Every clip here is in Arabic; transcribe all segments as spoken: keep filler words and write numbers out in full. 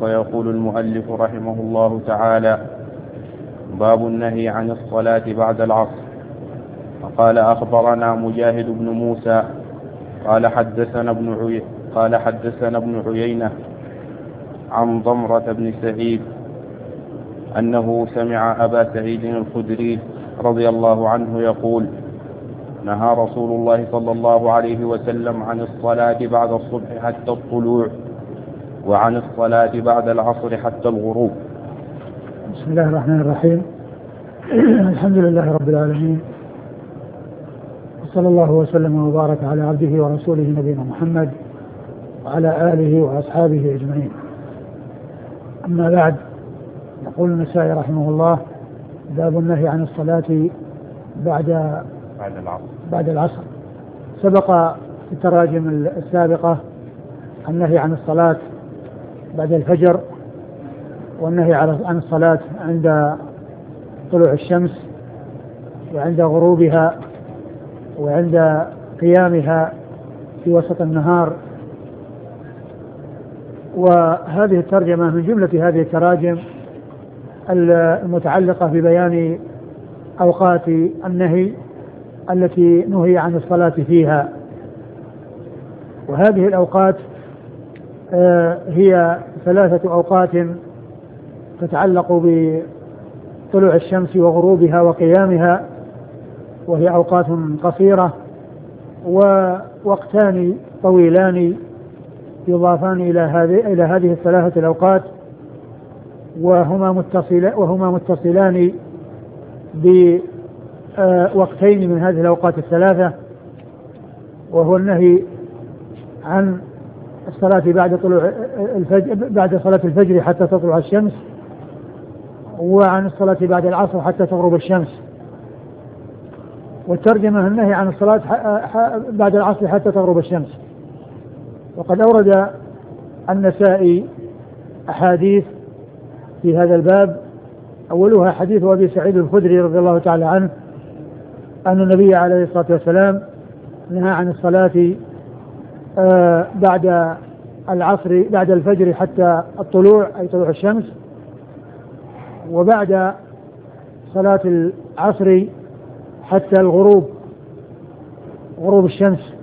فيقول المؤلف رحمه الله تعالى: باب النهي عن الصلاة بعد العصر. فقال: أخبرنا مجاهد بن موسى قال حدثنا ابن عي... قال حدثنا ابن عيينة عن ضمرة بن سعيد أنه سمع أبا سعيد الخدري رضي الله عنه يقول: نهى رسول الله صلى الله عليه وسلم عن الصلاة بعد الصبح حتى الطلوع، وعن الصلاة بعد العصر حتى الغروب. بسم الله الرحمن الرحيم. الحمد لله رب العالمين، وصلى الله وسلم وبارك على عبده ورسوله نبينا محمد وعلى آله وأصحابه أجمعين. أما بعد، يقول النسائي رحمه الله: باب النهي عن الصلاة بعد بعد العصر. بعد العصر. سبق في التراجم السابقة النهي عن الصلاة بعد الفجر، والنهي عن الصلاة عند طلوع الشمس وعند غروبها وعند قيامها في وسط النهار. وهذه الترجمة من جملة هذه التراجم المتعلقة ببيان أوقات النهي التي نهي عن الصلاة فيها. وهذه الأوقات هي ثلاثة أوقات تتعلق بطلوع الشمس وغروبها وقيامها، وهي أوقات قصيرة، ووقتان طويلان يضافان إلى هذه إلى هذه الثلاثة الأوقات، وهما متصل وهما متصلان بوقتين من هذه الأوقات الثلاثة، وهو النهي عن الصلاة بعد طلوع الفجر بعد صلاة الفجر حتى تطلع الشمس، وعن الصلاة بعد العصر حتى تغرب الشمس. والترجمة النهي عن الصلاة بعد العصر حتى تغرب الشمس. وقد أورد النسائي أحاديث في هذا الباب، أولها حديث أبي سعيد الخدري رضي الله تعالى عنه أن النبي عليه الصلاة والسلام نهى عن الصلاة آه بعد العصر بعد الفجر حتى الطلوع أي طلوع الشمس، وبعد صلاة العصر حتى الغروب غروب الشمس.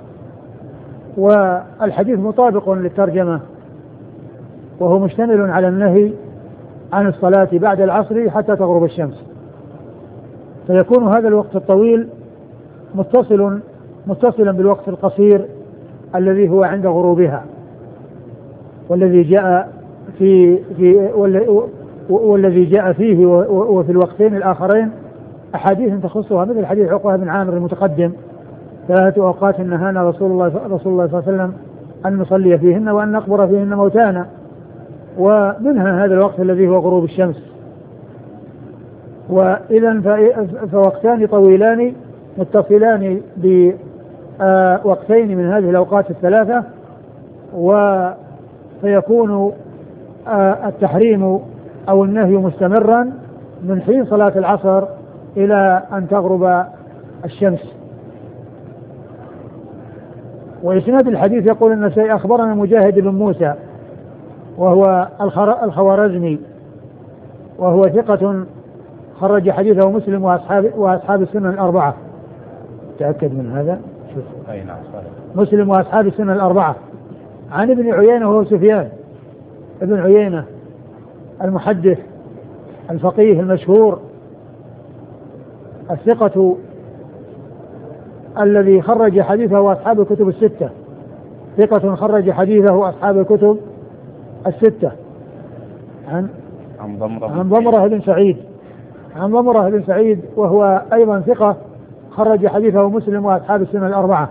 والحديث مطابق للترجمة، وهو مشتمل على النهي عن الصلاة بعد العصر حتى تغرب الشمس، فيكون هذا الوقت الطويل متصل متصلا بالوقت القصير الذي هو عند غروبها، والذي جاء في في والذي جاء فيه وفي الوقتين الآخرين أحاديث تخصها، مثل حديث عقبة بن عامر المتقدم: ثلاثة أوقات نهانا رسول الله رسول الله صلى الله عليه وسلم أن نصلي فيهن وأن نقبر فيهن موتانا، ومنها هذا الوقت الذي هو غروب الشمس. وإذا فوقتان طويلان متصلان بوقتين من هذه الأوقات الثلاثة، وفيكون التحريم أو النهي مستمرا من حين صلاة العصر إلى أن تغرب الشمس. وإسناد الحديث يقول النسائي: أخبرنا مجاهد بن موسى وهو الخوارزمي، وهو ثقة خرج حديثه مسلم وأصحاب وأصحاب السنن الأربعة. تأكد من هذا؟ شوف. أي نعم. مسلم وأصحاب السنن الأربعة. عن ابن عيينة وهو سفيان ابن عيينة المحدث الفقيه المشهور الثقة الذي خرج حديثه أصحاب الكتب الستة، ثقة خرج حديثه أصحاب الكتب الستة. عن عن ضمرة عن ضمرة بن سعيد عن ضمرة بن سعيد وهو أيضا ثقة خرج حديثه مسلم وأصحاب السنن الأربعة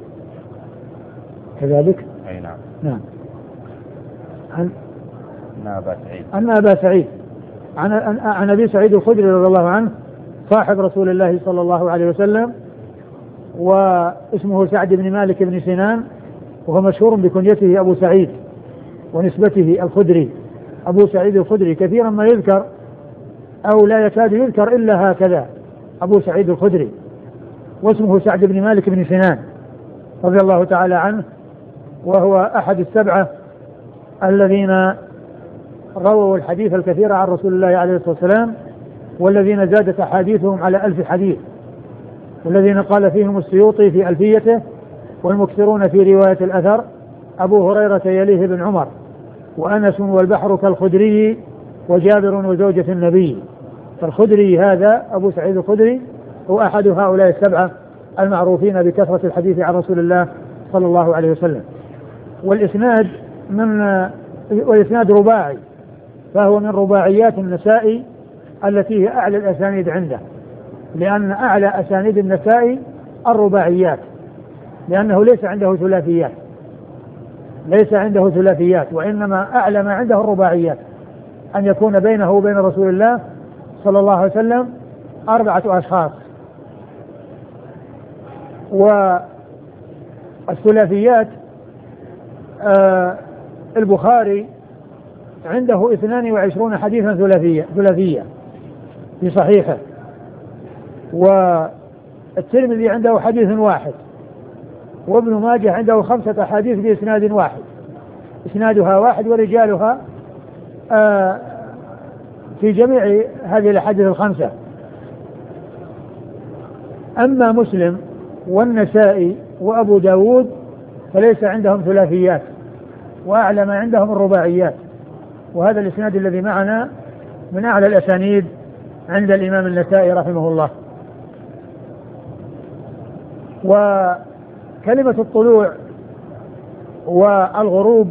كذلك. أي نعم. نعم. عن أن أبا سعيد أن أبا سعيد عن عن أبي سعيد الخدري رضي الله عنه صاحب رسول الله صلى الله عليه وسلم، واسمه سعد بن مالك بن سنان، وهو مشهور بكنيته أبو سعيد ونسبته الخدري. أبو سعيد الخدري كثيرا ما يذكر أو لا يكاد يذكر إلا هكذا، أبو سعيد الخدري، واسمه سعد بن مالك بن سنان رضي الله تعالى عنه، وهو أحد السبعة الذين رووا الحديث الكثير عن رسول الله عليه الصلاة والسلام، والذين زادت أحاديثهم على ألف حديث، والذين قال فيهم السيوطي في ألفيته: والمكثرون في رواية الأثر أبو هريرة يليه بن عمر، وأنس والبحر كالخدري، وجابر وزوجة النبي. فالخدري هذا أبو سعيد الخدري هو أحد هؤلاء السبعة المعروفين بكثرة الحديث عن رسول الله صلى الله عليه وسلم. والإسناد من والإسناد رباعي، فهو من رباعيات النسائي التي هي أعلى الأسانيد عنده، لأن أعلى أسانيد النسائي الرباعيات، لأنه ليس عنده ثلاثيات، ليس عنده ثلاثيات وإنما أعلى ما عنده الرباعيات، أن يكون بينه وبين رسول الله صلى الله عليه وسلم أربعة أشخاص. والثلاثيات آه البخاري عنده اثنان وعشرون حديثا ثلاثية ثلاثية في صحيحه، والترمذي عنده حديث واحد، وابن ماجه عنده خمسة أحاديث بإسناد واحد، إسنادها واحد ورجالها آه في جميع هذه الأحاديث الخمسة. أما مسلم والنسائي وأبو داود فليس عندهم ثلاثيات، وأعلى ما عندهم الرباعيات، وهذا الإسناد الذي معنا من أعلى الأسانيد عند الإمام النسائي رحمه الله. وكلمة الطلوع والغروب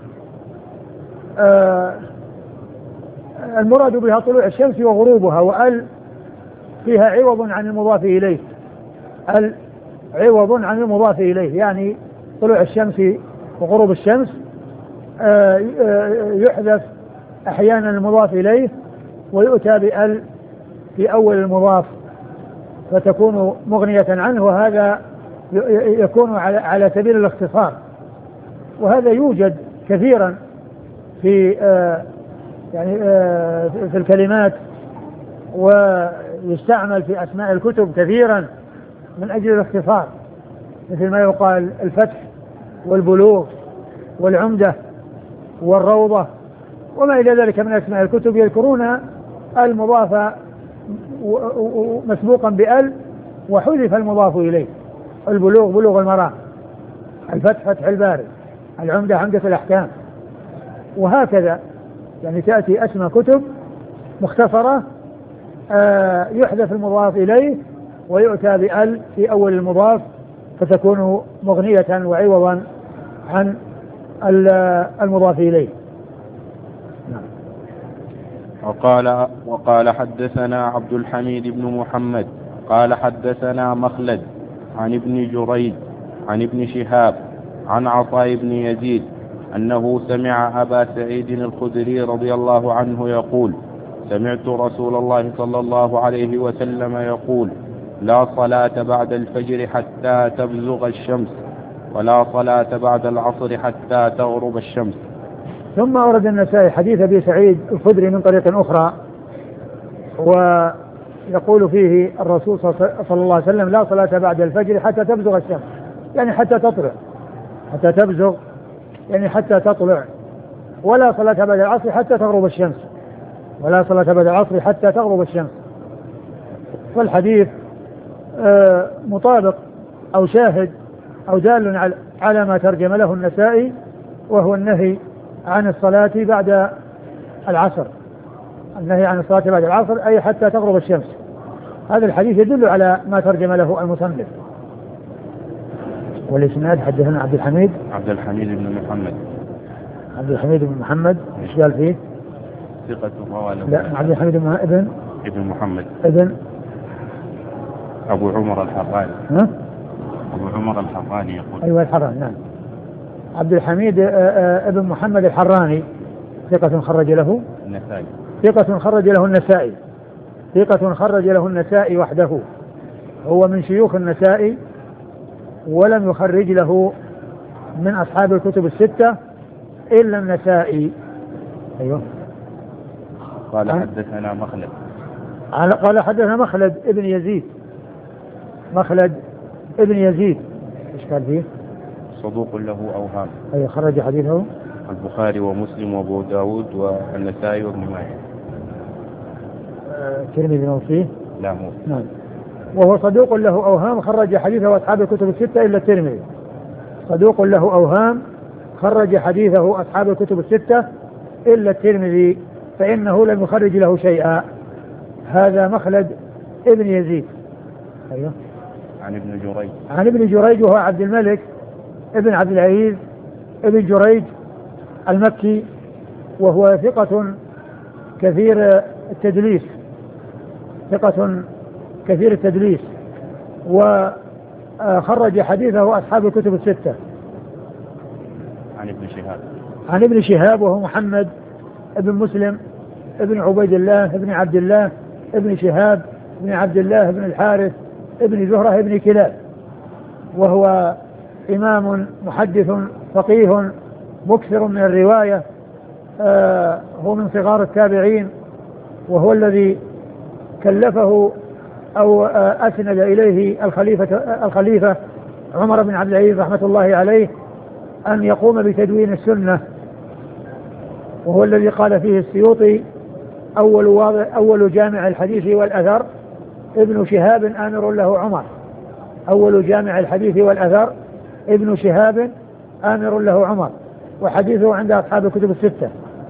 آه المراد بها طلوع الشمس وغروبها، وأل فيها عوض عن المضاف إليه، ال عوض عن المضاف إليه، يعني طلوع الشمس وغروب الشمس آه يحذف أحيانا المضاف إليه ويؤتى بأل في أول المضاف فتكون مغنية عنه، وهذا يكون على سبيل الاختصار، وهذا يوجد كثيرا في آه يعني آه في الكلمات، ويستعمل في أسماء الكتب كثيرا من أجل الاختصار، مثل ما يقال الفتح والبلوغ والعمدة والروضة وما إلى ذلك من أسماء الكتب، يذكرون المضاف مسبوقا بأل وحذف المضاف إليه. البلوغ بلوغ المرام، الفتح فتح الباري، العمدة عمدة الأحكام، وهكذا يعني تأتي أسماء كتب مختصرة آه يحذف المضاف إليه ويؤتى بأل في أول المضاف فتكون مغنية وعوضا عن المضاف إليه. نعم. وقال وقال حدثنا عبد الحميد بن محمد قال حدثنا مخلد عن ابن جريج عن ابن شهاب عن عطاء بن يزيد أنه سمع أبا سعيد الخدري رضي الله عنه يقول: سمعت رسول الله صلى الله عليه وسلم يقول: لا صلاة بعد الفجر حتى تبزغ الشمس، ولا صلاة بعد العصر حتى تغرب الشمس. ثم أورد النسائي حديث أبي سعيد الخدري من طريق أخرى، ويقول فيه الرسول صلى الله عليه وسلم: لا صلاة بعد الفجر حتى تبزغ الشمس، يعني حتى تطلع، حتى تبزغ يعني حتى تطلع، ولا صلاة بعد العصر حتى تغرب الشمس، ولا صلاة بعد العصر حتى تغرب الشمس. والحديث آه مطابق أو شاهد أو دال على ما ترجم له النسائي، وهو النهي عن الصلاة بعد العصر، النهي عن الصلاة بعد العصر أي حتى تغرب الشمس. هذا الحديث يدل على ما ترجم له المصنف. والإسناد حدثنا عبد الحميد عبد الحميد بن محمد عبد الحميد بن محمد ايش قال فيه؟ ثقة رواه. لا، عبد الحميد بن ابن ابن محمد ابن أبو عمر الحراني. ها؟ أبو عمر الحراني يقول. أيوة الحراني، نعم. عبد الحميد ابن محمد الحراني ثقة خرج له النسائي. ثقة خرج له النسائي ثقة خرج له النسائي وحده، هو من شيوخ النسائي ولم يخرج له من أصحاب الكتب الستة إلا النسائي. أيوه. قال حدثنا مخلد قال حدثنا مخلد ابن يزيد مخلد ابن يزيد ايش قال فيه؟ صدوق له أوهام. أي خرج حديثه البخاري ومسلم وابو داود والنسائي وابن ماجه. الترمذي آه فيه؟ لا مو. نعم. وهو صدوق له أوهام خرج حديثه أصحاب الكتب الستة إلا الترمذي. صدوق له أوهام خرج حديثه أصحاب الكتب الستة إلا الترمذي فإنه لم يخرج له شيئا. هذا مخلد ابن يزيد. أيوه. عن ابن جريج. عن ابن جريج وهو عبد الملك ابن عبد العزيز ابن جريج المكي، وهو ثقة كثير التدليس ثقة كثير التدليس وخرج حديثه أصحاب الكتب الستة. عن ابن شهاب. عن ابن شهاب وهو محمد ابن مسلم ابن عبيد الله ابن عبد الله ابن شهاب ابن عبد الله ابن الحارث ابن زهرة ابن كلاب، وهو إمام محدث فقيه مكثر من الرواية. آه هو من صغار التابعين، وهو الذي كلفه أو آه أسند إليه الخليفة, الخليفة عمر بن عبد العزيز رحمة الله عليه أن يقوم بتدوين السنة، وهو الذي قال فيه السيوطي أول, أول جامع الحديث والأثر ابن شهاب آمر له عمر. أول جامع الحديث والأثر ابن شهاب آمر له عمر، وحديثه عند أصحاب الكتب الستة.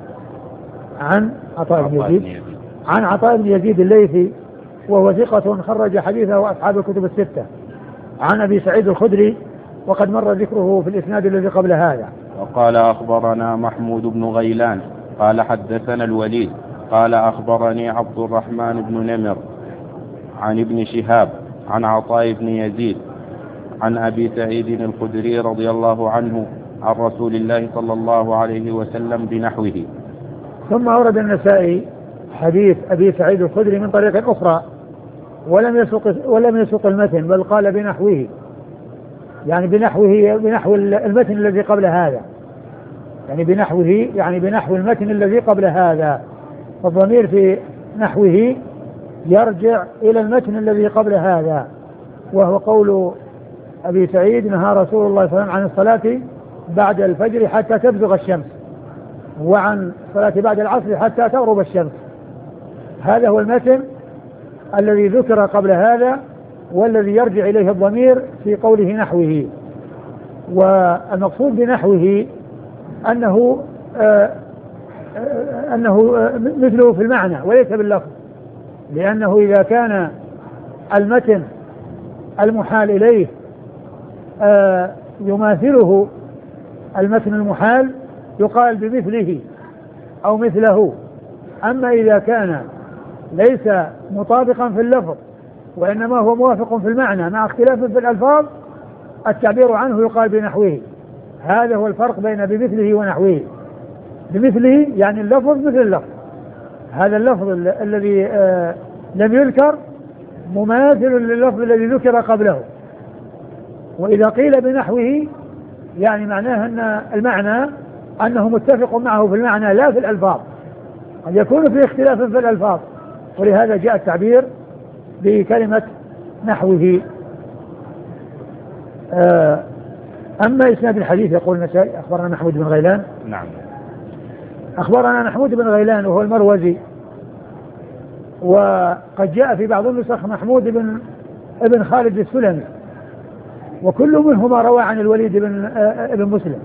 عن عطاء بن يزيد عن عطاء بن يزيد الليثي وهو ثقة خرج حديثه أصحاب الكتب الستة. عن أبي سعيد الخدري وقد مر ذكره في الإسناد الذي قبل هذا. وقال أخبرنا محمود بن غيلان قال حدثنا الوليد قال أخبرني عبد الرحمن بن نمر عن ابن شهاب عن عطاء بن يزيد عن أبي سعيد الخدري رضي الله عنه عن رسول الله صلى الله عليه وسلم بنحوه. ثم أورد النسائي حديث أبي سعيد الخدري من طريق أخرى ولم يسق ولم يسق المتن، بل قال بنحوه، يعني بنحوه بنحو المتن الذي قبل هذا، يعني بنحوه يعني بنحو المتن الذي قبل هذا. فالضمير في نحوه يرجع إلى المتن الذي قبل هذا، وهو قول أبي سعيد نهى رسول الله صلى الله عليه وسلم عن الصلاة بعد الفجر حتى تبزغ الشمس، وعن الصلاة بعد العصر حتى تغرب الشمس. هذا هو المتن الذي ذكر قبل هذا والذي يرجع إليه الضمير في قوله نحوه. والمقصود بنحوه أنه آه أنه آه مثله في المعنى وليس باللفظ، لأنه إذا كان المتن المحال إليه آه يماثله المتن المحال يقال بمثله أو مثله. أما إذا كان ليس مطابقا في اللفظ وإنما هو موافق في المعنى مع اختلاف في الألفاظ، التعبير عنه يقال بنحوه. هذا هو الفرق بين بمثله ونحوه. بمثله يعني اللفظ مثل اللفظ، هذا اللفظ الذي آه لم يذكر مماثل لللفظ الذي ذكر قبله. وإذا قيل بنحوه يعني معناه أن المعنى أنه متفق معه في المعنى لا في الألفاظ، قد يكون في اختلاف في الألفاظ، ولهذا جاء التعبير بكلمة نحوه. آه أما إسناد الحديث يقول النسائي أخبرنا محمود بن غيلان. نعم. أخبرنا محمود بن غيلان وهو المروزي، وقد جاء في بعض النسخ محمود بن ابن خالد السلمي، وكل منهما روى عن الوليد بن آه ابن مسلم،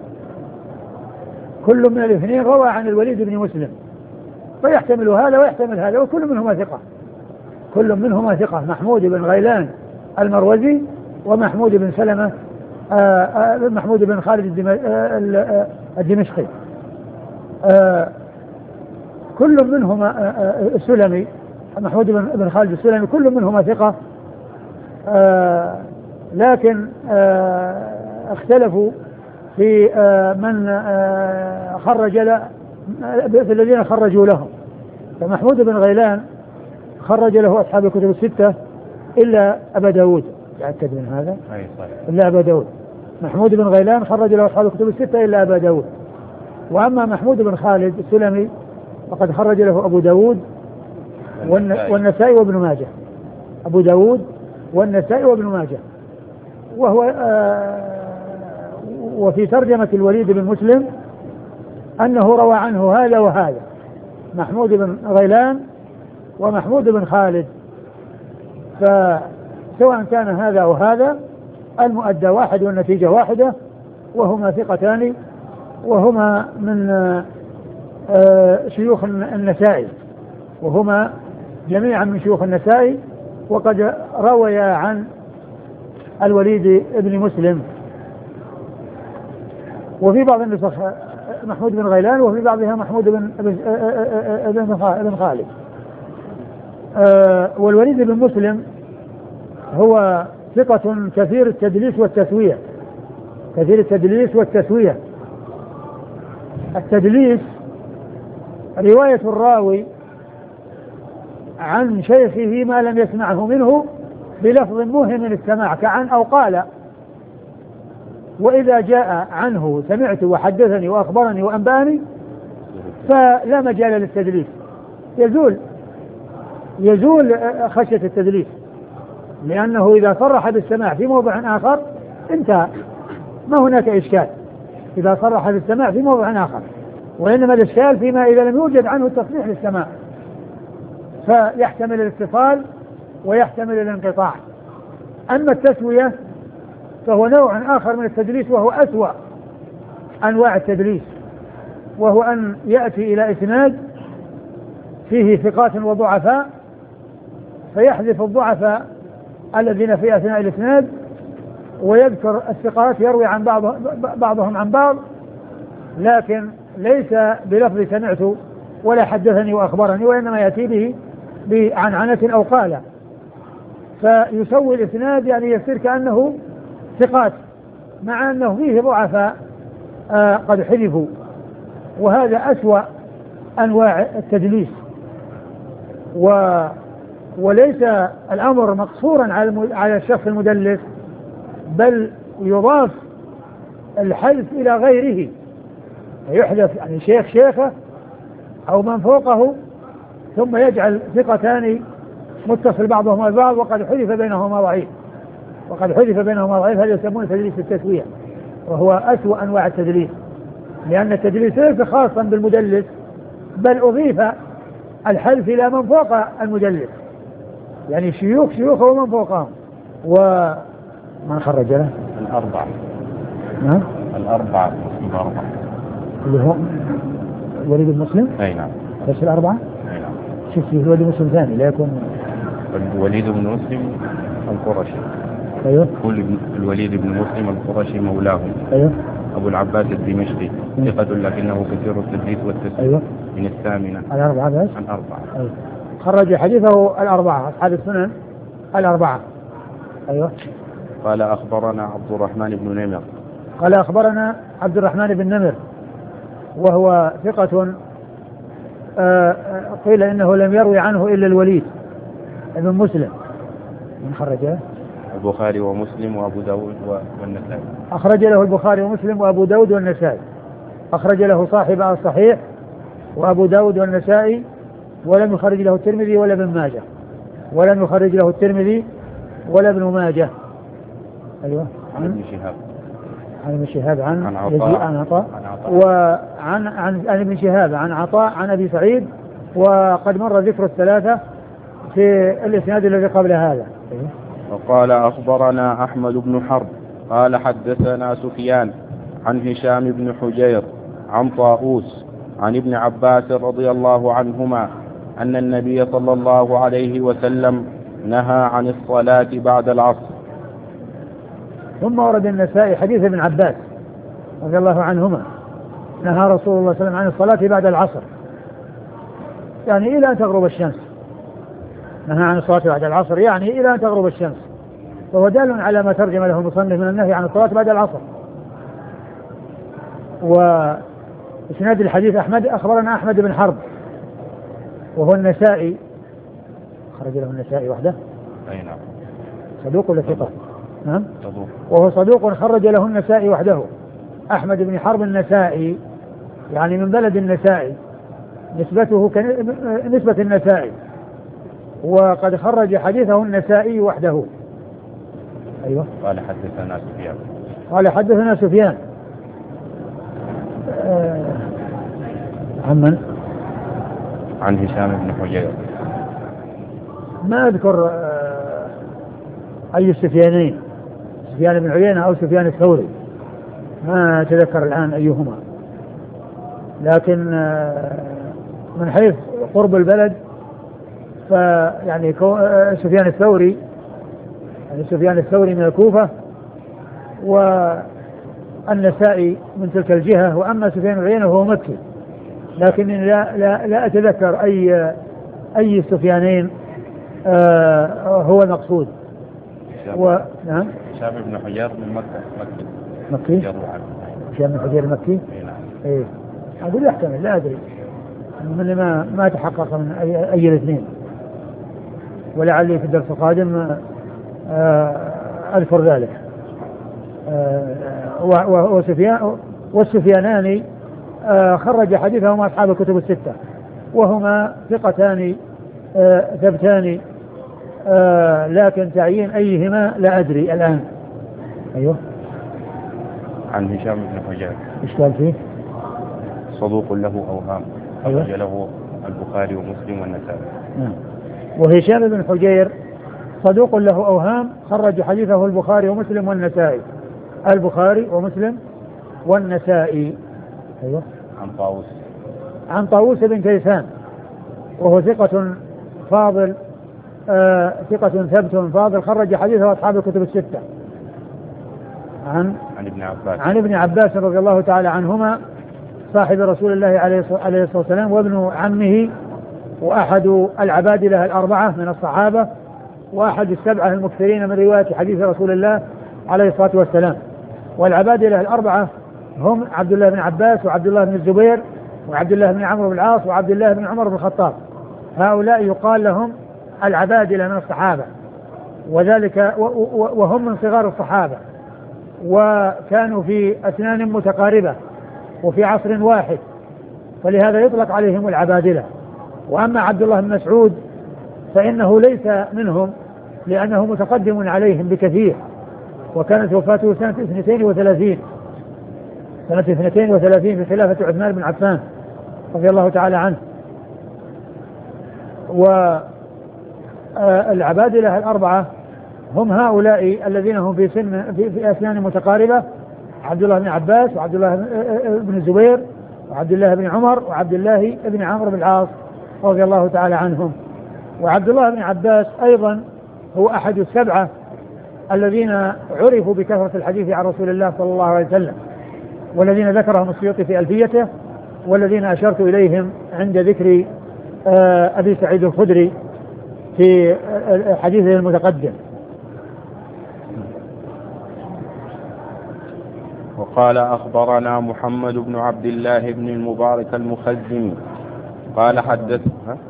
كل من الاثنين روى عن الوليد بن مسلم، فيحتمل هذا ويحتمل هذا، وكل منهما ثقة، كل منهما ثقة، محمود بن غيلان المروزي ومحمود بن سلمة آه آه محمود بن خالد آه الدمشقي، آه كل منهما آه السلمي محمود بن خالد السلمي، كل منهما ثقة، آه لكن آه اختلفوا في آه من آه خرج له في الذين خرجوا لهم. فمحمود بن غيلان خرج له أصحاب الكتب الستة إلا أبا داود، يأكد من هذا إلا أبا داود. محمود بن غيلان خرج له أصحاب الكتب الستة إلا أبا داود. وأما محمود بن خالد السلمي فقد خرج له أبو داود والنسائي وابن ماجه، أبو داود والنسائي وابن ماجه. وهو آه وفي ترجمة الوليد بن مسلم أنه روى عنه هذا وهذا، محمود بن غيلان ومحمود بن خالد، فسواء كان هذا وهذا المؤدى واحد والنتيجة واحدة، وهما ثقتان، وهما من شيوخ النسائي، وهما جميعا من شيوخ النسائي، وقد روي عن الوليد بن مسلم، وفي بعض النسخ محمود بن غيلان، وفي بعضها محمود بن بن خالد. والوليد بن مسلم هو ثقة كثير التدليس والتسوية، كثير التدليس والتسوية. التدليس رواية الراوي عن شيخه ما لم يسمعه منه بلفظ موهم السماع كعن أو قال، وإذا جاء عنه سمعت وحدثني وأخبرني وأنبأني فلا مجال للتدليس، يزول يزول خشية التدليس، لأنه إذا صرح بالسماع في موضع آخر انتهى، ما هناك إشكال إذا صرح بالسماع في موضع آخر، وإنما الإشكال فيما إذا لم يوجد عنه التصريح للسماع، فيحتمل الاتصال ويحتمل الانقطاع. أما التسوية فهو نوع آخر من التدليس، وهو أسوأ أنواع التدليس، وهو أن يأتي إلى إسناد فيه ثقات وضعفاء فيحذف الضعفاء الذين في أثناء الإسناد ويذكر الثقات، يروي عن بعض بعضهم عن بعض، لكن ليس بلفظ سمعت ولا حدثني وأخبرني، وإنما يأتي به بعنعنة أو قال، فيسوي الإسناد، يعني يصير كأنه ثقات مع أنه فيه ضعفاء آه قد حذفوا، وهذا أسوأ أنواع التدليس. و وليس الأمر مقصورا على على الشخص المدلس، بل يضاف الحذف إلى غيره، يحذف يعني شيخ شيخه أو من فوقه، ثم يجعل ثقتان متصل بعضهما البعض وقد حذف بينهما ضعيف، وقد حذف بينهما ضعيف، هذا يسمونه تدليس التسوية، وهو أسوأ أنواع التدليس، لأن التدليس ليس خاصا بالمدلس، بل أضيف الحذف إلى من فوق المدلس، يعني شيوخ شيوخه ومن فوقهم. ومن خرج له الأربعة، نعم الأربعة الأربعة اللي هو الوليد المسلم، أي نعم، بس الأربعة، أي نعم، شوف فيه الوليد المسلم ثاني لا يكون الوليد بن مسلم القرشي، أيوه، الوليد بن مسلم القرشي مولاهم، أيوه، أبو العباس الدمشقي، ثقة لكنه كثير التدليس والتسوية، أيوه، من الثامنة، الأربعة بس، عن أربعة، أيوه. خرج حديثه الأربعة أصحاب السنن الأربعة، أيوه. قال أخبرنا عبد الرحمن بن نمر، قال أخبرنا عبد الرحمن بن نمر، وهو ثقة آه قيل إنه لم يروي عنه إلا الوليد ابن مسلم. من خرجه؟ البخاري ومسلم وأبو داود والنسائي. أخرج له البخاري ومسلم وأبو داود والنسائي، أخرج له صاحب الصحيح وأبو داود والنسائي، ولم يخرج له الترمذي ولا ابن ماجه، ولم يخرج له الترمذي ولا ابن ماجه. أيوة. عن ابن شهاب، عن ابن شهاب عن عن عطاء، عن عطاء وعن عن عن ابن شهاب عن عطاء عن أبي سعيد، وقد مر ذكر الثلاثة في الإسناد الذي قبل هذا. أيوة. وقال أخبرنا أحمد بن حرب قال حدثنا سفيان عن هشام بن حجير عن طاووس عن ابن عباس رضي الله عنهما أن النبي صلى الله عليه وسلم نهى عن الصلاة بعد العصر. ثم ورد النسائي حديث ابن عباس رضي الله عنهما نهى رسول الله صلى الله عليه وسلم عن الصلاة بعد العصر، يعني إلى أن تغرب الشمس، نهى عن الصلاة بعد العصر يعني إلى أن تغرب الشمس، فهو دال على ما ترجم له المصنف من النهي عن الصلاة بعد العصر. وإسناد الحديث أحمد أخبرنا أحمد بن حرب وهو النسائي، خرج له النسائي وحده. أي نعم. صدوق ولا ثقة؟ نعم. صدوق. وهو صدوق خرج له النسائي وحده. أحمد بن حرب النسائي يعني من بلد النسائي، نسبته كنسبة النسائي، وقد خرج حديثه النسائي وحده. أيوة. قال حدثنا سفيان. قال حدثنا سفيان. آه عن من؟ عن هشام بن حجير. ما أذكر أي السفيانين، سفيان بن عيينة أو سفيان الثوري، ما أتذكر الآن أيهما، لكن من حيث قرب البلد فيعني سفيان الثوري، يعني سفيان الثوري من الكوفة والنسائي من تلك الجهة، وأما سفيان بن عيينة هو مكي، لكن لا, لا, لا أتذكر أي أي سفيانين آه هو المقصود. و... نعم. هشام بن حجير من مكة مكي. مكي. هشام بن حجير مكي. نعم. إيه. أقول يحتمل، لا أدري، من ما ما تحقق من أي, أي الاثنين، ولعلي في الدرس القادم آه أذكر ذلك. آه وسفيان والسفيانان آه خرج حديثهما أصحاب الكتب الستة، وهما ثقتان آه ثبتان، آه لكن تعيين أيهما لا أدري الآن. أيوه. عن هشام بن حجير. إيش قال فيه؟ صدوق له أوهام. أيوه. خرج له البخاري ومسلم والنسائي. نعم. وهشام بن حجير صدوق له أوهام، خرج حديثه البخاري ومسلم والنسائي. البخاري ومسلم والنسائي. أيوه. عن طاووس. عن طاووس بن كيسان، وهو ثقة فاضل، آه ثقة ثبت فاضل، خرج حديثه أصحاب الكتب الستة. عن عن ابن عباس. عن ابن عباس رضي الله تعالى عنهما، صاحب رسول الله عليه الصلاة والسلام، وابن عمه، وأحد العبادلة الأربعة من الصحابة، وأحد السبعة المكثرين من رواية حديث رسول الله عليه الصلاة والسلام. والعبادلة الأربعة هم عبد الله بن عباس، وعبد الله بن الزبير، وعبد الله بن عمرو بن العاص، وعبد الله بن عمر بن الخطاب. هؤلاء يقال لهم العبادلة من الصحابة، وذلك وهم من صغار الصحابة، وكانوا في أسنان متقاربة وفي عصر واحد، فلهذا يطلق عليهم العبادلة. وأما عبد الله بن مسعود فإنه ليس منهم، لأنه متقدم عليهم بكثير، وكانت وفاته سنة اثنتين وثلاثين سنة اثنتين وثلاثين في خلافة عثمان بن عفان رضي الله تعالى عنه. والعبادلة الأربعة هم هؤلاء الذين هم في سن في, في أسنان متقاربة، عبد الله بن عباس، وعبد الله بن الزبير، وعبد الله بن عمر، وعبد الله بن عمرو بن العاص رضي الله تعالى عنهم. وعبد الله بن عباس أيضا هو أحد السبعة الذين عرفوا بكثرة الحديث عن رسول الله صلى الله عليه وسلم، والذين ذكرهم السيوطي في ألفيته، والذين أشرت إليهم عند ذكر أبي سعيد الخدري في حديثه المتقدم. وقال أخبرنا محمد بن عبد الله بن المبارك المخزمي قال حدث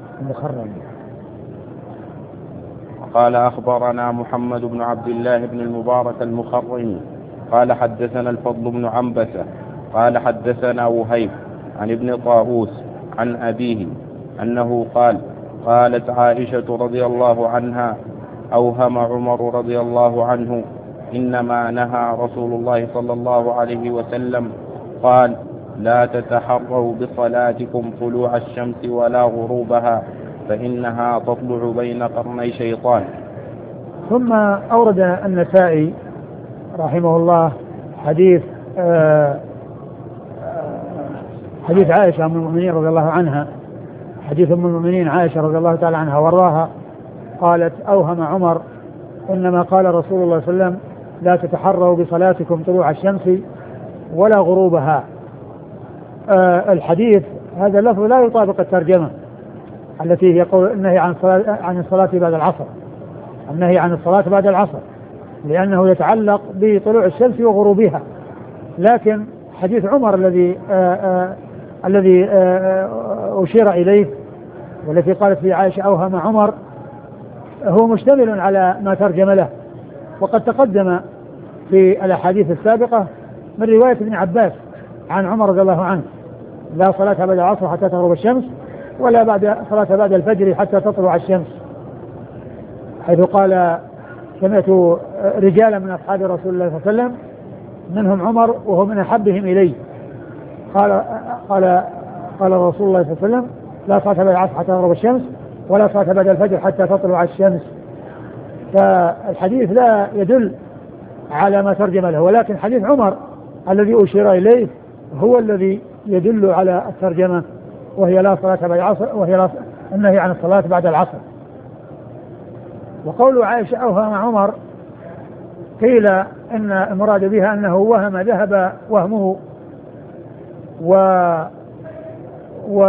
قال أخبرنا محمد بن عبد الله بن المبارك المخرمي قال حدثنا الفضل بن عنبسة قال حدثنا وهيب عن ابن طاووس عن أبيه أنه قال قالت عائشة رضي الله عنها أوهم عمر رضي الله عنه إنما نهى رسول الله صلى الله عليه وسلم قال لا تتحروا بصلاتكم طلوع الشمس ولا غروبها فإنها تطلع بين قرني شيطان. ثم أورد النسائي رحمه الله حديث آه حديث عائشة أم المؤمنين رضي الله عنها، حديث أم المؤمنين عائشة رضي الله تعالى عنها وارضاها، قالت أوهم عمر إنما قال رسول الله صلى الله عليه وسلم لا تتحروا بصلاتكم طلوع الشمس ولا غروبها. آه الحديث هذا اللفظ لا يطابق الترجمة التي هي قول النهي عن الصلاة عن الصلاة بعد العصر، النهي عن الصلاة بعد العصر، لأنه يتعلق بطلوع الشمس وغروبها. لكن حديث عمر الذي آآ آآ الذي آآ أشير إليه والتي قالت فيه عائشة أوهم عمر هو مشتمل على ما ترجم له، وقد تقدم في الأحاديث السابقة من رواية ابن عباس عن عمر رضي الله عنه لا صلاة بعد العصر حتى تغرب الشمس ولا بعد صلاة بعد الفجر حتى تطلع الشمس، حيث قال سمعت رجالا من أصحاب رسول الله صلى الله عليه وسلم منهم عمر وهو من أحبهم إلي، قال قال قال رسول الله صلى الله عليه وسلم لا صلاة بعد العصر حتى تغرب الشمس ولا صلاة بعد الفجر حتى تطلع الشمس. فالحديث لا يدل على ما ترجم له، ولكن حديث عمر الذي أشير إليه هو الذي يدل على الترجمة، وهي لا صلاة بعد العصر، وهي لا النهي عن الصلاة بعد العصر. وقول عائشة أوهم عمر قيل إن المراد بها أنه وهم ذهب وهمه و و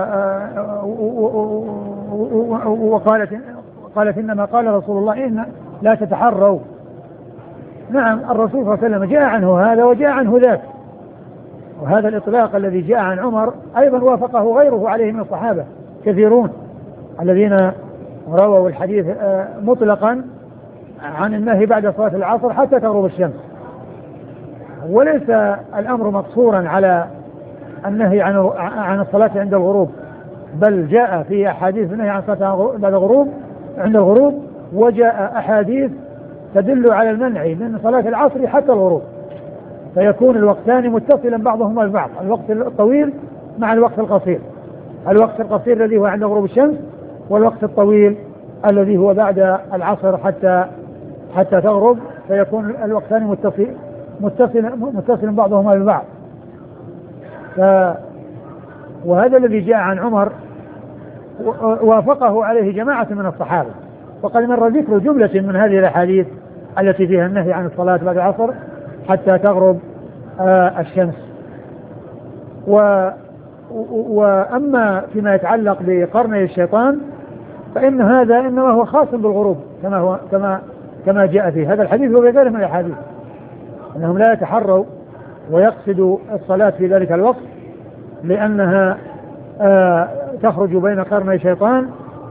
وقالت قالت إنما قال رسول الله إن لا تتحروا. نعم الرسول صلى الله عليه وسلم جاء عنه هذا وجاء عنه ذاك، وهذا الإطلاق الذي جاء عن عمر أيضا وافقه غيره عليه من الصحابة كثيرون الذين رووا الحديث مطلقا عن النهي بعد صلاة العصر حتى تغرب الشمس. وليس الأمر مقصورا على النهي عن عن الصلاة عند الغروب، بل جاء في أحاديث النهي عن الصلاة بعد الغروب عند الغروب، وجاء أحاديث تدل على المنع من صلاة العصر حتى الغروب، فيكون الوقتان متصلا بعضهما ببعض، الوقت الطويل مع الوقت القصير، الوقت القصير الذي هو عند غروب الشمس، والوقت الطويل الذي هو بعد العصر حتى حتى تغرب، فيكون الوقتان متصل متصل متصل بعضهما ببعض. ف وهذا الذي جاء عن عمر وافقه عليه جماعة من الصحابة، وقد مر ذكر جملة من هذه الأحاديث التي فيها النهي عن الصلاة بعد العصر حتى تغرب آه الشمس. و وأما فيما يتعلق بقرني الشيطان فإن هذا إنما هو خاص بالغروب كما هو كما كما جاء في هذا الحديث وغيره من الأحاديث، أنهم لا يتحروا ويقصدوا الصلاة في ذلك الوقت لأنها آه تخرج بين قرني الشيطان،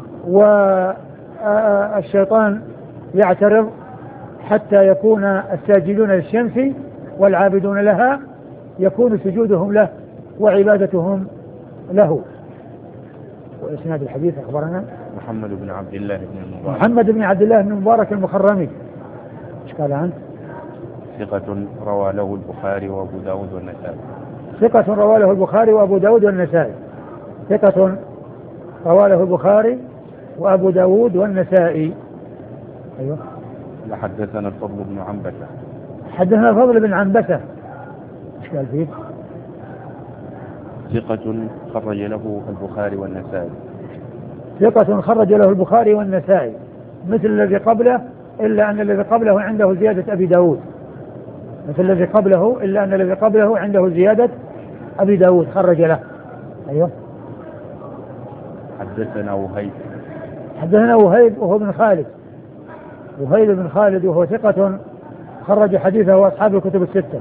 والشيطان يعترض حتى يكون الساجدون للشمس والعابدون لها يكون سجودهم له وعبادتهم له. وإسناد الحديث أخبرنا محمد بن عبد الله بن المبارك محمد بن عبد الله بن المبارك المخرمي. ايش قال عنه؟ ثقة روى له البخاري وأبو داود والنسائي. ثقة روى له البخاري وأبو داود والنسائي. ثقة روى له البخاري وأبو داود والنسائي. أيوه. حدثنا الفضل بن عنبسة. حدثنا الفضل بن عنبسة. ايش قال فيه؟ ثقة خرج له البخاري والنسائي. ثقة خرج له البخاري والنسائي مثل الذي قبله، إلا أن الذي قبله عنده زيادة أبي داود، مثل الذي قبله إلا أن الذي قبله عنده زيادة أبي داود خرج له. أيوه. حدثنا وهيب. حدثنا وهيب وهو بن خالد، وهيب بن خالد وهو ثقة خرج حديثه وأصحاب الكتب الستة.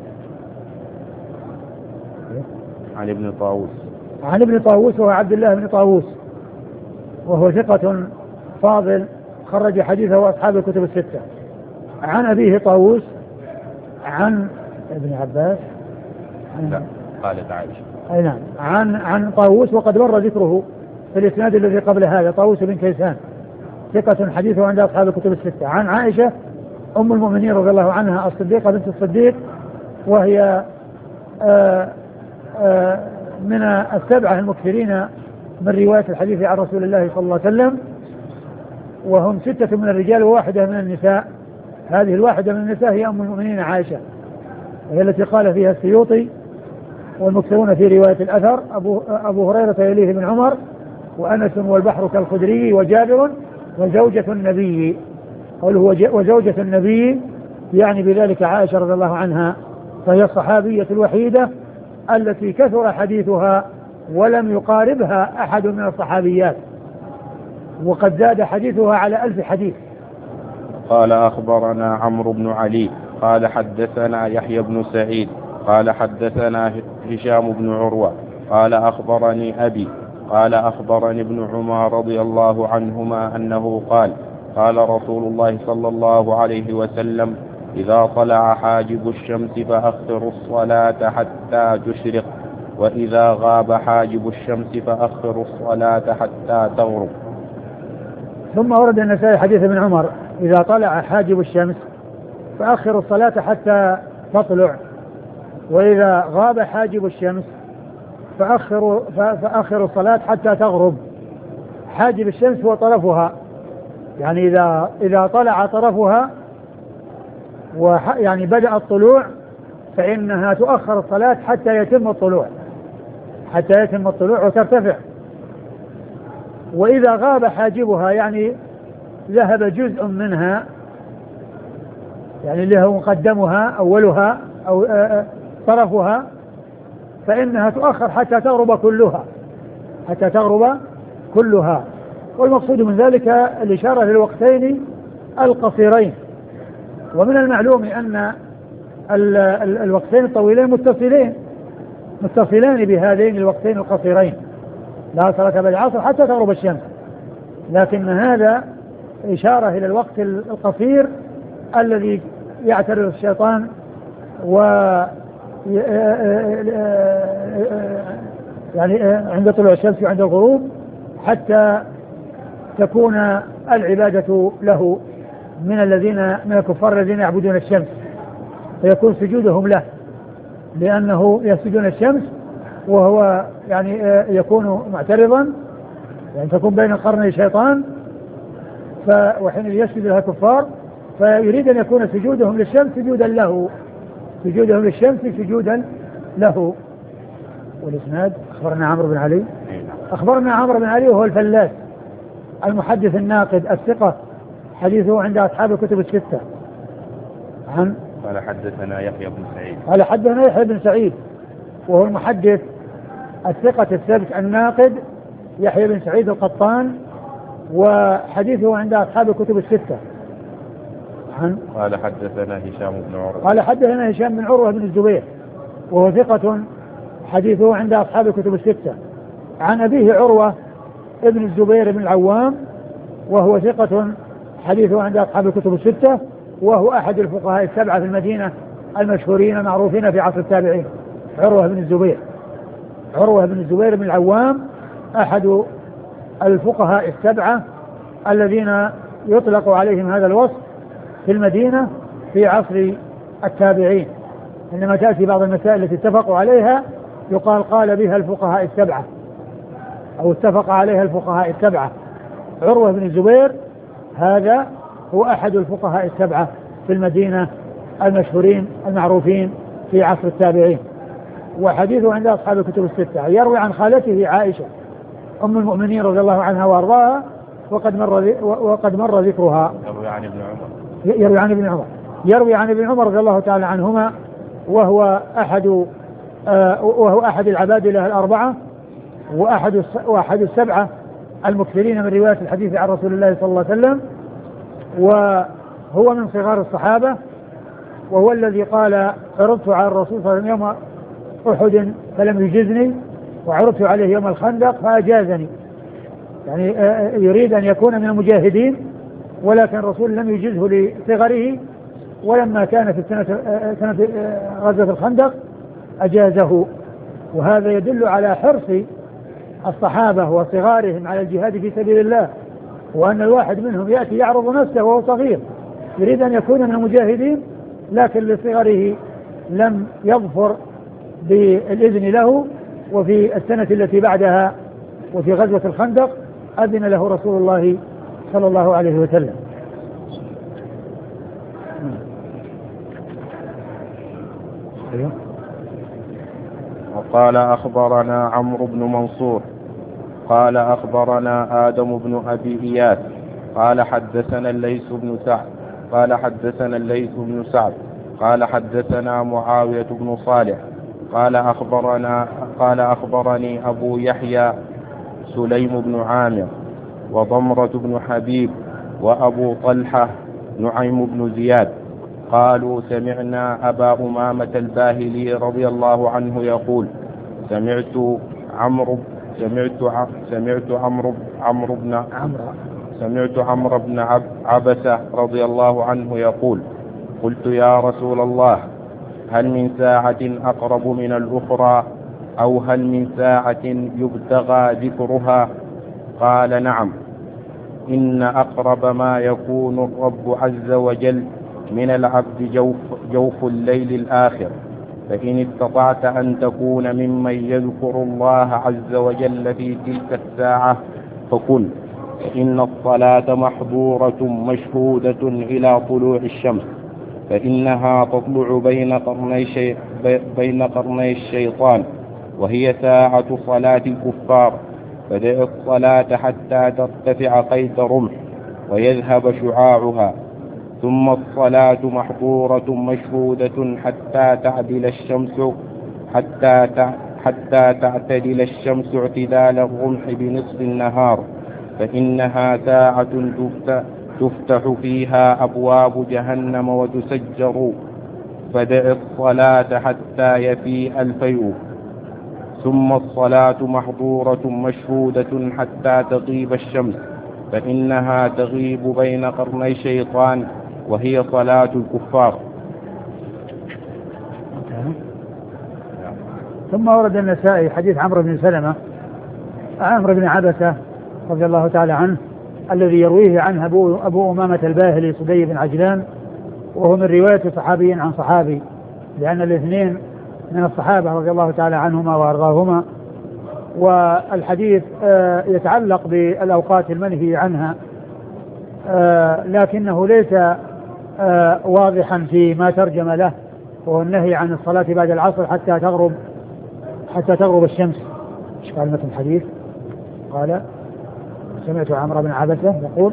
عن ابن طاووس. عن ابن طاووس وهو عبد الله بن طاووس وهو ثقة فاضل خرج حديثه وأصحاب الكتب الستة. عن أبيه طاووس عن ابن عباس عن لا قالت عائشة. أي نعم عن عن طاووس، وقد مر ذكره في الإسناد الذي قبل هذا، طاووس بن كيسان ثقة حديثه عند أصحاب الكتب الستة. عن عائشة أم المؤمنين رضي الله عنها الصديقة بنت الصديق، وهي آآ آآ من السبعة المكثرين من رواية الحديث عن رسول الله صلى الله عليه وسلم، وهم ستة من الرجال وواحدة من النساء. هذه الواحدة من النساء هي أم المؤمنين عائشة، وهي التي قال فيها السيوطي والمكثرون في رواية الأثر أبو, أبو هريرة يليه بن عمر وأنس والبحر كالخدري وجابر وزوجة النبي. قوله وزوجة النبي يعني بذلك عائشة رضي الله عنها، فهي الصحابية الوحيدة التي كثر حديثها ولم يقاربها أحد من الصحابيات، وقد زاد حديثها على ألف حديث. قال أخبرنا عمرو بن علي قال حدثنا يحيى بن سعيد قال حدثنا هشام بن عروة قال أخبرني أبي قال أخبرني ابن عمر رضي الله عنهما أنه قال قال رسول الله صلى الله عليه وسلم إذا طلع حاجب الشمس فأخروا الصلاة حتى تشرق، وإذا غاب حاجب الشمس فأخروا الصلاة حتى تغرب. ثم ورد النسائي حديث ابن عمر إذا طلع حاجب الشمس فأخروا الصلاة حتى تطلع، وإذا غاب حاجب الشمس فأخروا, فأخروا الصلاة حتى تغرب. حاجب الشمس هو طرفها، يعني إذا, إذا طلع طرفها ويعني بدأ الطلوع فإنها تؤخر الصلاة حتى يتم الطلوع حتى يتم الطلوع وترتفع. وإذا غاب حاجبها يعني ذهب جزء منها، يعني اللي هو مقدمها أولها أو طرفها، فإنها تؤخر حتى تغرب كلها حتى تغرب كلها. والمقصود من ذلك الإشارة للوقتين القصيرين. ومن المعلوم أن ال ال الوقتين الطويلين متصلين متصلان بهذين الوقتين القصيرين، لا صلاة بعد العصر حتى تغرب الشمس، لكن هذا إشارة إلى الوقت القصير الذي يعترض الشيطان و يعني عند طلوع الشمس وعند الغروب حتى تكون العبادة له من الذين من الكفار الذين يعبدون الشمس، فيكون سجودهم له لأنه يسجدون الشمس وهو يعني يكون معترضا، يعني تكون بين قرني الشيطان، وحين يسجد لها الكفار فيريد أن يكون سجودهم للشمس سجودا له سجودهم للشمس سجودا له. والإسناد أخبرنا عمرو بن علي أخبرنا عمرو بن علي وهو الفلاس المحدث الناقد الثقة، حديثه عند أصحاب الكتب الستة. عن قال حدثنا يحيى بن سعيد قال حدثنا يحيى بن سعيد وهو المحدث الثقة الثابت الناقد يحيى بن سعيد القطان، وحديثه عند أصحاب الكتب الستة. عن قال حدثنا هشام بن عروة قال حدثنا هشام بن عروة بن الزبير وهو ثقة حديثه عند أصحاب الكتب الستة. عن أبيه عروة ابن الزبير بن العوام وهو ثقة حديثه عند أصحاب الكتب الستة، وهو أحد الفقهاء السبعة في المدينة المشهورين المعروفين في عصر التابعين. عروة بن الزبير عروة بن الزبير بن العوام أحد الفقهاء السبعة الذين يطلق عليهم هذا الوصف في المدينة في عصر التابعين. إنما تأتي بعض المسائل التي اتفقوا عليها يقال قال بها الفقهاء السبعة أو اتفق عليها الفقهاء السبعة. عروة بن الزبير هذا هو أحد الفقهاء السبعة في المدينة المشهورين المعروفين في عصر التابعين، وحديثه عند أصحاب الكتب الستة. يروي عن خالته عائشة أم المؤمنين رضي الله عنها وأرضاها وقد مر وقد مر ذكرها. يروي عن ابن عمر يروي عن ابن عمر يروي عن ابن عمر رضي الله تعالى عنهما، وهو أحد آه وهو أحد العبادلة الأربعة وأحد وأحد السبعة المكثرين من رواية الحديث عن رسول الله صلى الله عليه وسلم، وهو من صغار الصحابة، وهو الذي قال عرضت على الرسول صلى الله عليه وسلم يوم أحد فلم يجزني وعرضت عليه يوم الخندق فأجازني، يعني يريد أن يكون من المجاهدين، ولكن الرسول لم يجزه لصغره، ولما كان في السنة سنة غزوة الخندق أجازه. وهذا يدل على حرص الصحابة وصغارهم على الجهاد في سبيل الله، وأن الواحد منهم يأتي يعرض نفسه وهو صغير يريد أن يكون من المجاهدين، لكن لصغره لم يظفر بالإذن له. وفي السنة التي بعدها وفي غزوة الخندق أذن له رسول الله صلى الله عليه وسلم. وقال أخبرنا عمرو بن منصور قال أخبرنا آدم بن أبي إياس قال حدثنا الليث بن سعد قال حدثنا الليث بن سعد قال حدثنا معاوية بن صالح قال أخبرنا قال أخبرني أبو يحيى سليم بن عامر وضمرة بن حبيب وأبو طلحة نعيم بن زياد قالوا سمعنا أبا أمامة الباهلي رضي الله عنه يقول سمعت عمرو سمعت سمعت عمرو عمرو بن سمعت عمرو بن عب عبسة رضي الله عنه يقول قلت يا رسول الله هل من ساعة أقرب من الأخرى أو هل من ساعة يبتغى ذكرها؟ قال نعم، إن أقرب ما يكون الرب عز وجل من العبد جوف, جوف الليل الآخر فإن استطعت أن تكون ممن يذكر الله عز وجل في تلك الساعة فكن، فإن الصلاة محظورة مشهودة إلى طلوع الشمس، فإنها تطلع بين قرني, شي... بين قرني الشيطان، وهي ساعة صلاة الكفار. فدع الصلاة حتى ترتفع قيد رمح ويذهب شعاعها، ثم الصلاة محظورة مشهودة حتى تعدل الشمس حتى تع... حتى تعتدل الشمس اعتدال الرمح بنصف النهار، فإنها ساعة تفتح فيها أبواب جهنم وتسجر. فدع الصلاة حتى يفيء الفيء. ثم الصلاة محظورة مشهودة حتى تغيب الشمس، فإنها تغيب بين قرني الشيطان، وهي صلاة الكفار. ثم ورد النسائي حديث عمرو بن سلمة عمرو بن عبسة رضي الله تعالى عنه الذي يرويه عنه أبو, أبو أمامة الباهلي صدي بن عجلان، وهو من رواية صحابي عن صحابي، لأن الاثنين من الصحابة رضي الله تعالى عنهما وأرضاهما. والحديث يتعلق بالأوقات المنهي عنها، لكنه ليس واضحا في ما ترجم له، وهو النهي عن الصلاة بعد العصر حتى تغرب حتى تغرب الشمس. ايش قال متن الحديث؟ قال: سمعت عمرو بن عبسة يقول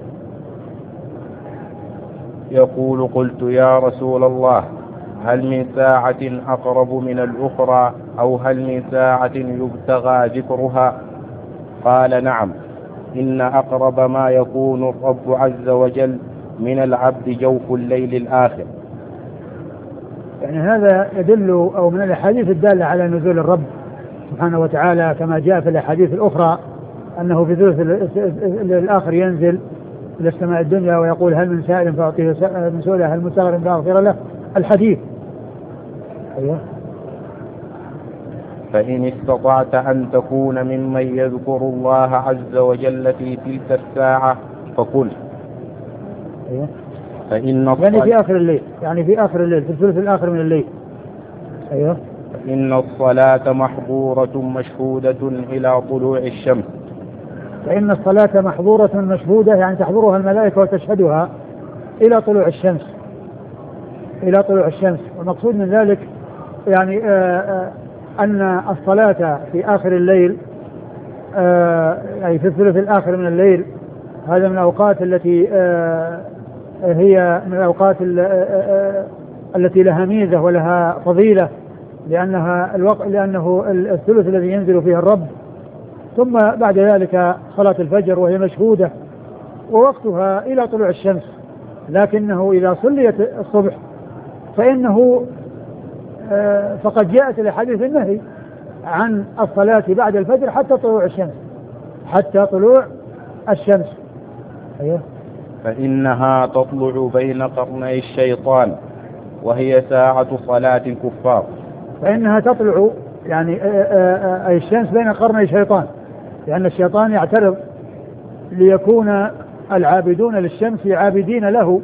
يقول قلت يا رسول الله، هل من ساعة أقرب من الأخرى، أو هل من ساعة يبتغى ذكرها؟ قال: نعم، إن أقرب ما يكون الرب عز وجل من العبد جوف الليل الآخر. يعني هذا يدل، أو من الأحاديث الدالة على نزول الرب سبحانه وتعالى، كما جاء في الأحاديث الأخرى أنه في ثلث الآخر ينزل إلى السماء الدنيا ويقول: هل من سائل فأعطيه من سؤاله، هل من مستغفر فأغفر له. الحديث. أيوه. فإن استطعت أن تكون ممن يذكر الله عز وجل في تلك الساعة فكن. أيوه. فإن يعني في آخر الليل، يعني في آخر الليل، في الثلث الآخر من الليل. أيوه. فإن الصلاة محظورة مشهودة إلى طلوع الشمس. فإن الصلاة محظورة مشهودة، يعني تحضرها الملائكة وتشهدها إلى طلوع الشمس، إلى طلوع الشمس. والمقصود من ذلك يعني آآ آآ أن الصلاة في آخر الليل، أي في الثلث الآخر من الليل، هذا من الأوقات التي هي من الأوقات التي لها ميزة ولها فضيلة، لأنها الوقت لأنه الثلث الذي ينزل فيه الرب. ثم بعد ذلك صلاة الفجر وهي مشهودة ووقتها إلى طلوع الشمس، لكنه إذا صليت الصبح فإنه فقد جاءت الأحاديث النهي عن الصلاة بعد الفجر حتى طلوع الشمس، حتى طلوع الشمس. أيوه. فإنها تطلع بين قرني الشيطان، وهي ساعة صلاة الكفار. فإنها تطلع يعني أي الشمس بين قرني الشيطان، لأن الشيطان يعترض ليكون العابدون للشمس عابدين له.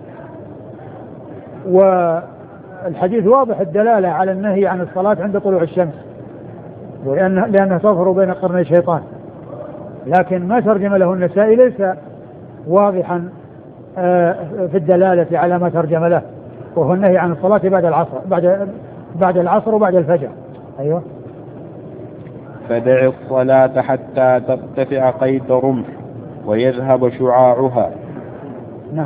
والحديث واضح الدلالة على النهي عن الصلاة عند طلوع الشمس، لأن لأنها تظهر بين قرني الشيطان. لكن ما ترجم له النسائي ليس واضحا في الدلالة على ما ترجم له، وهو النهي عن الصلاة بعد العصر بعد بعد العصر وبعد الفجر. أيوه. فدع الصلاة حتى ترتفع قيد رمح ويذهب شعاعها. نعم.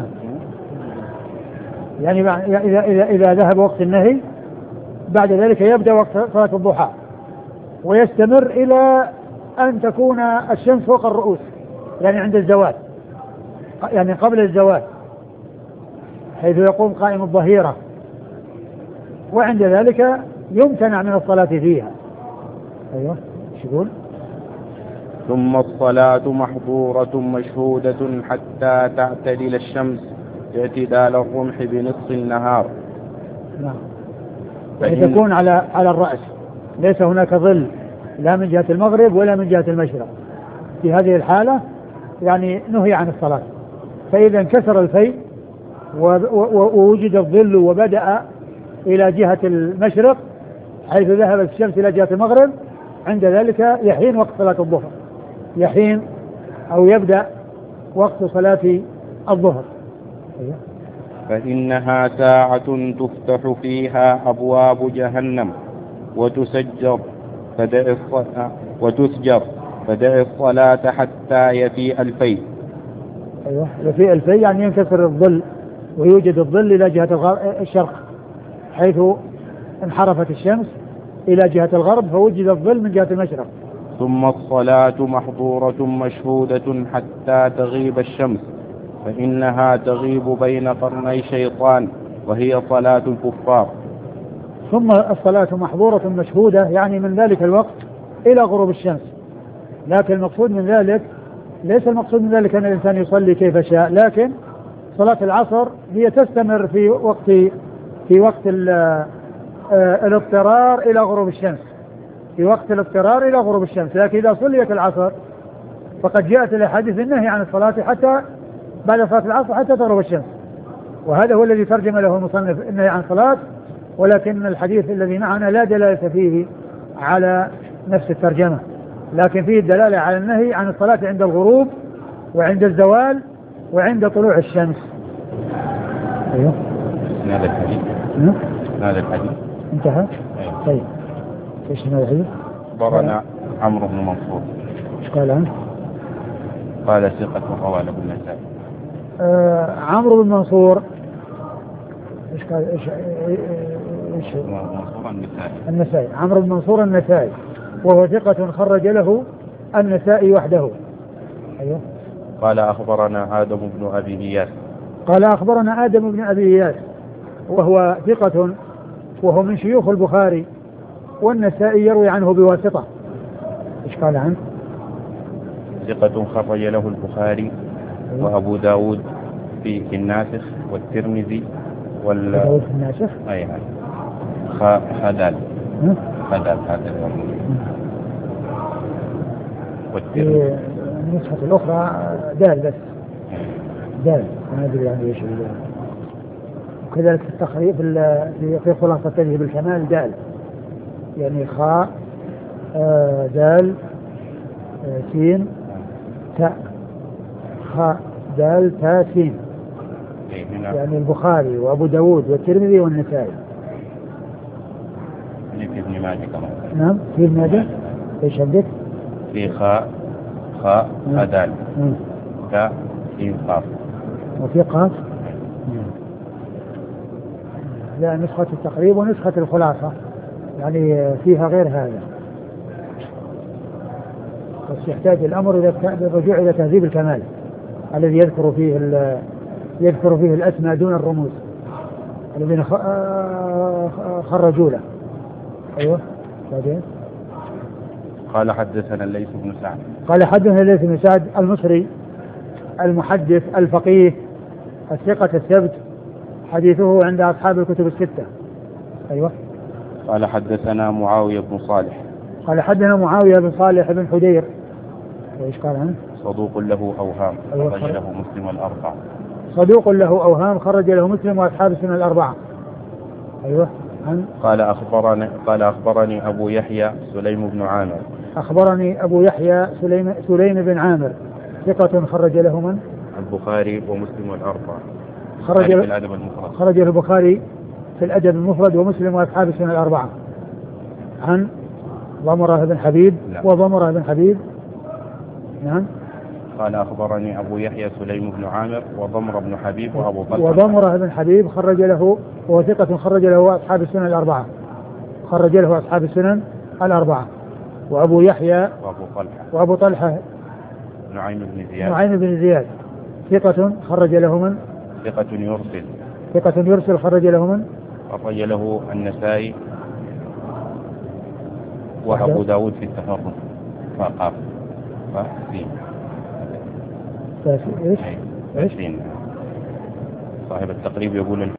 يعني إذا إذا إذا ذهب وقت النهي بعد ذلك يبدأ وقت صلاة الضحى، ويستمر إلى أن تكون الشمس فوق الرؤوس، يعني عند الزوال، يعني قبل الزوال، حيث يقوم قائم الظهيرة، وعند ذلك يمتنع من الصلاة فيها. أيوه. ايش يقول؟ ثم الصلاة محظورة مشهودة حتى تعتدل الشمس اعتدال الرمح بنصف النهار. نعم. يعني تكون على على الرأس، ليس هناك ظل لا من جهة المغرب ولا من جهة المشرق. في هذه الحالة يعني نهي عن الصلاة. فإذا انكسر الفيء ووجد الظل وبدأ إلى جهة المشرق حيث ذهبت الشمس إلى جهة المغرب، عند ذلك يحين وقت صلاة الظهر، يحين أو يبدأ وقت صلاة الظهر. فإنها ساعة تفتح فيها أبواب جهنم وتسجر فدع الصلاة وتسجر فدع الصلاة حتى يفيء الفيء. أيوة، يفيء الفيء يعني ينكسر الظل ويوجد الظل إلى جهة الشرق حيث انحرفت الشمس إلى جهة الغرب فوجد الظل من جهة المشرق. ثم الصلاة محظورة مشهودة حتى تغيب الشمس، فإنها تغيب بين قرني شيطان وهي صلاة الكفار. ثم الصلاة محظورة مشهودة يعني من ذلك الوقت إلى غروب الشمس، لكن المقصود من ذلك ليس المقصود من ذلك أن الإنسان يصلي كيف شاء، لكن صلاة العصر هي تستمر في وقت في وقت الاضطرار إلى غروب الشمس، في وقت الاضطرار إلى غروب الشمس. لكن إذا صليت العصر فقد جاءت الأحاديث النهي عن الصلاة حتى بعد صلاة العصر حتى تغرب الشمس، وهذا هو الذي ترجم له المصنف النهي عن الصلاة، ولكن الحديث الذي معنا لا دلالة فيه على نفس الترجمة، لكن فيه الدلالة على النهي عن الصلاة عند الغروب وعند الزوال وعند طلوع الشمس. أيوه هذا الحديث هذا الحديث انتهى. أيوه. طيب ايش هذا الحديث؟ أخبرنا عمرو بن منصور. ايش قال عنه؟ قال ثقة رواه له النسائي. آه عمرو بن منصور ايش قال ايش ايش منصور النسائي. النسائي عمرو بن منصور النسائي وهو ثقة خرج له النسائي وحده. ايوه. قال أخبرنا آدم بن أبي إياس. قال أخبرنا آدم بن أبي إياس وهو ثقة وهو من شيوخ البخاري والنسائي يروي عنه بواسطة. ايش قال عنه؟ ثقة خرج له البخاري وأبو داود في الناسخ والترمذي وال داود في الناسخ. أي نعم. خدال خدال هذا والترمذي. النسخة الأخرى دال بس دال ما أدري يعني إيش. وكذلك في التخريج في في خلاصة تذهب الكمال دال يعني خاء آه دال آه سين تاء خاء دال تاء سين يعني البخاري وأبو داود والترمذي والنسائي. في ابن ماجه كمان. نعم في ابن ماجه. ايش عندك؟ في خاء خاء دال تاء سين قاف وفي قاف. لا نسخة التقريب ونسخة الخلاصة يعني فيها غير هذا، بس يحتاج الأمر إلى الرجوع إلى تهذيب الكمال الذي يذكر فيه يذكر فيه الأسماء دون الرموز الذين خرجوا له. أيوه بعدين قال حدثنا الليث بن سعد. قال حدثنا الليث بن سعد المصري المحدث الفقيه الثقة الثبت حديثه عند أصحاب الكتب الستة. أيوة. قال حدثنا معاوية بن صالح. قال حدثنا معاوية بن صالح بن حدير. وإيش قال عنه؟ صدوق له أوهام. أيوة. خرج له مسلم الأربعة. صدوق له أوهام خرج له مسلم وأصحاب السنن الأربعة. أيوة. عن قال أخبرني قال أخبرني أبو يحيى سليم بن عامر. أخبرني أبو يحيى سليم سليم بن عامر ثقة خرج له من؟ البخاري ومسلم والأربعة. خرج في الأدب المفرد. خرج البخاري في الأدب المفرد ومسلم وأصحاب السنن الأربعة. عن ضمرة بن حبيب. لا. وضمرة بن حبيب. نعم. قال أخبرني أبو يحيى سليم بن عامر وضمرة بن حبيب وأبو طلحة. وضمرة بن حبيب خرج له وثقة خرج له أصحاب السنن الأربعة. خرج له أصحاب السنن الأربعة. وأبو يحيى وأبو طلحة. وأبو طلحة نعيم بن زياد. نعيم بن زياد ثقة خرج له من؟ ثقة يرسل. ثقة يرسل خرج له من؟ خرج له النسائي وأبو داود في التفرد. فقط فاسين. ايش؟ فاسين. صاحب التقريب يقول